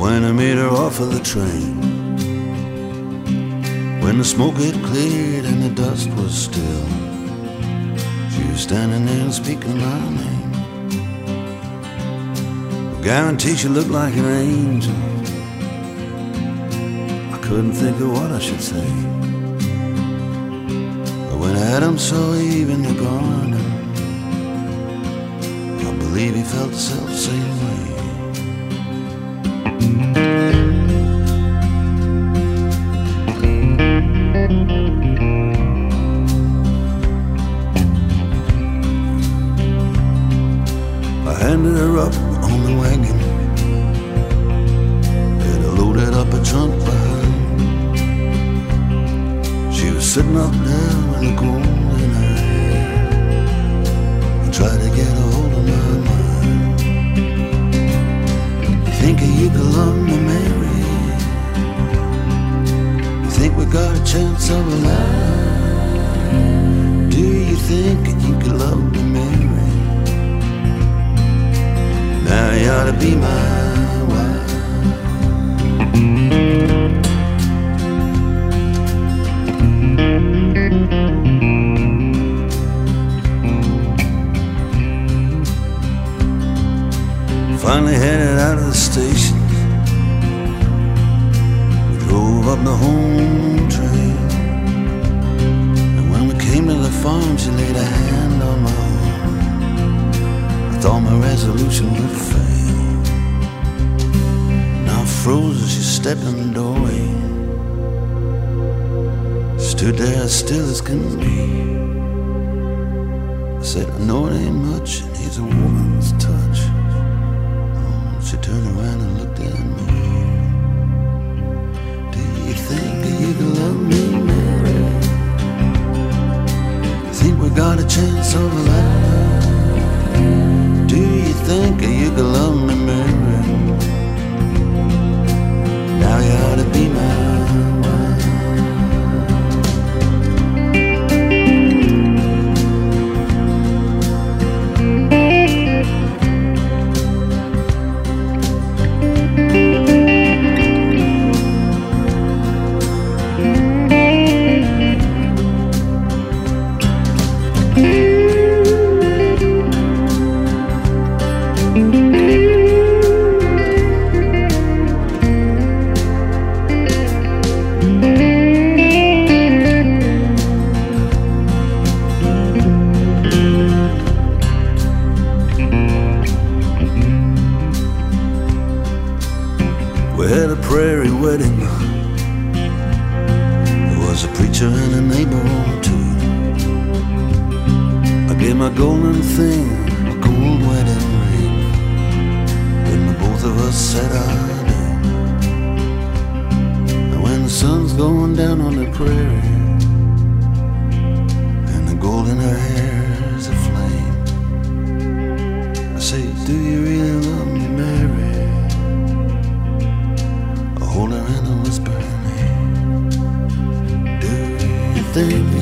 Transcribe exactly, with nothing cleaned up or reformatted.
when I made her off of the train. When the smoke had cleared and the dust was still, she was standing there and speaking my name. I guarantee she looked like an angel. I couldn't think of what I should say. But when Adam saw Eve in the garden, I believe he felt the self-same way. I handed her up on the wagon, had her loaded up a trunk behind. She was sitting up there with a gold in her hair. I tried to get a hold of my mind. You think you could love me, Mary? You think we got a chance of a life? Do you think you could love me, Mary? Now you ought to be my wife. Finally headed out of the station, we drove up the home train. And when we came to the farm, she laid a hand on my arm. Thought my resolution would fail. Now froze as she stepped in the doorway, stood there as still as can be. I said, I know it ain't much, it needs a woman's touch. Oh, she turned around and looked at me. Do you think you can love me, Mary? You think we got a chance of a life? Do you think you could love me, Mary? Now you ought to be my wife. We had a prairie wedding. There was a preacher and a neighbor or two. I gave my golden thing a gold wedding ring when the both of us said I do. And when the sun's going down on the prairie and the gold in her hair is a flame, I say, do you really love me, Mary? Hold her and I whisper her name. Do you think